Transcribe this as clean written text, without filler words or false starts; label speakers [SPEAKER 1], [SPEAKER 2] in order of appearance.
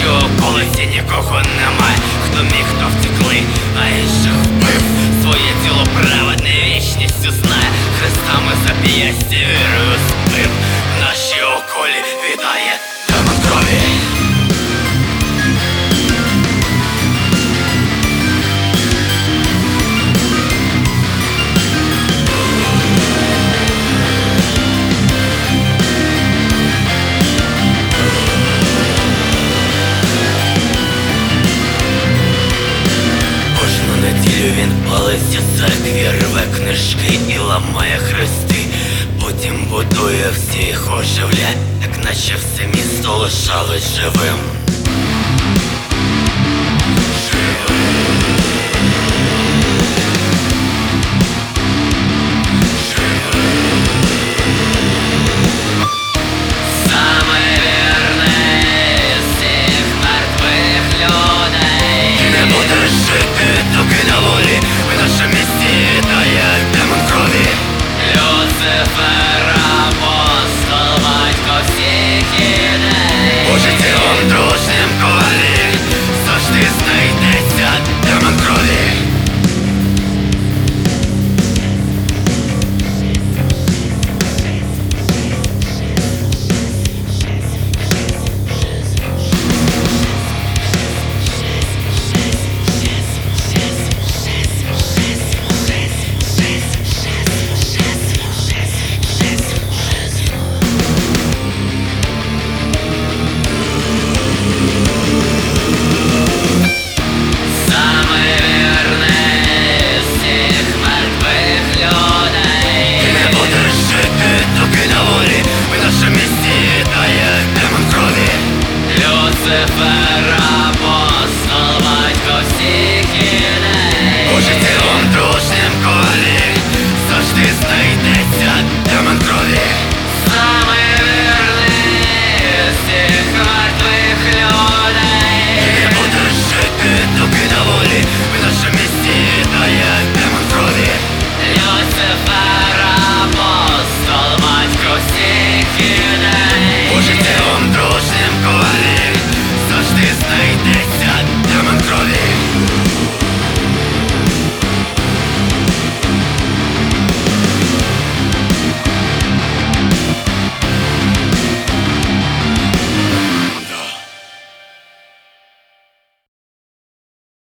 [SPEAKER 1] що в колесі нікого немає, хто міг, хто втекли, а інших вбив. Своє тіло праведне вічністю знає, хрестами зап'ясті вірою спив. В нашій околі вітає демон крові. Він палиться в церкві, рве книжки і ламає хрести. Потім будує всіх оживля, як наче все місто лишалось живим. Апостол, батько всіх ідей. Боже, ти он дружнім колі.